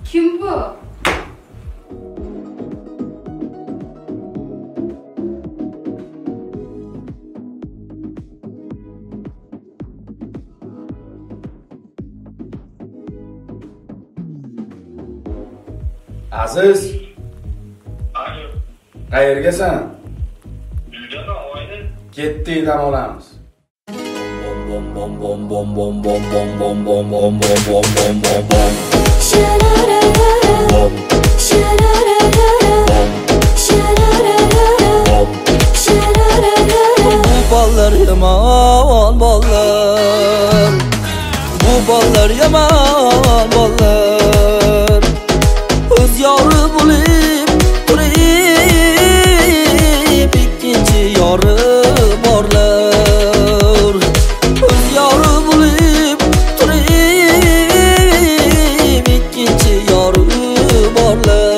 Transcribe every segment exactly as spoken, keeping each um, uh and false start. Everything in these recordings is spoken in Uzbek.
Kim bu? Aziz. Alo. Qayergasan? Uydaman, oyna. Ketdik, dam olamiz. Bom bom bom bom bom bom bom bom bom bom bom bom bom bom bom. Bom. Bu ballar yaman ballar. Bu ballar yaman ballar. Öz yori bo'lib turib ikkinchi yori borlar. Öz yori bo'lib turib ikkinchi yori borlar.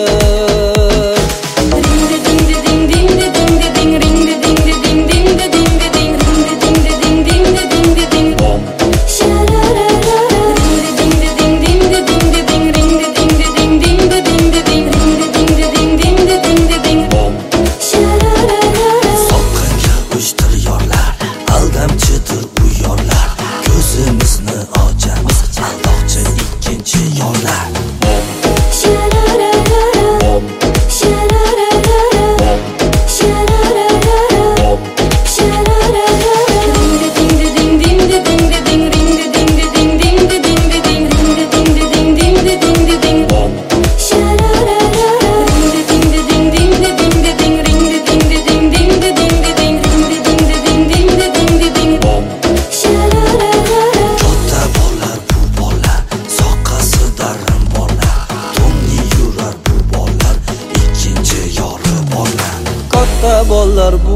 Bollar bu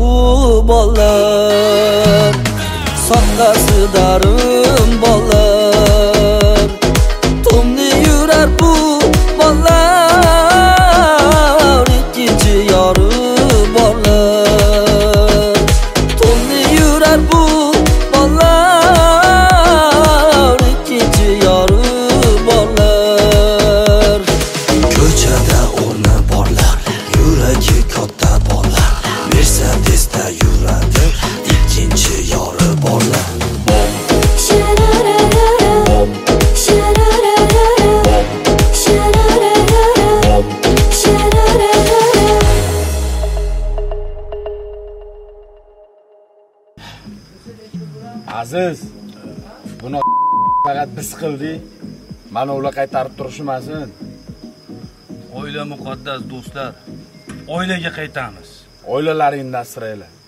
bollar soqqasi darim bollar tumni yurar bu bollar ikkinchi yori bollar tumni yurar bu bollar ikkinchi yori bollar ko'chada o'rni borlar yuragi katta bollar Mercedes'da yuradi ikkinchi yori borlar. Bom. Bom. Bom. Aziz, buni faqat biz qildik. Mana ular qaytarib turishmasin. Oila muqaddas do'stlar. Oilaga qaytamiz. Oilalaringdan asranglar.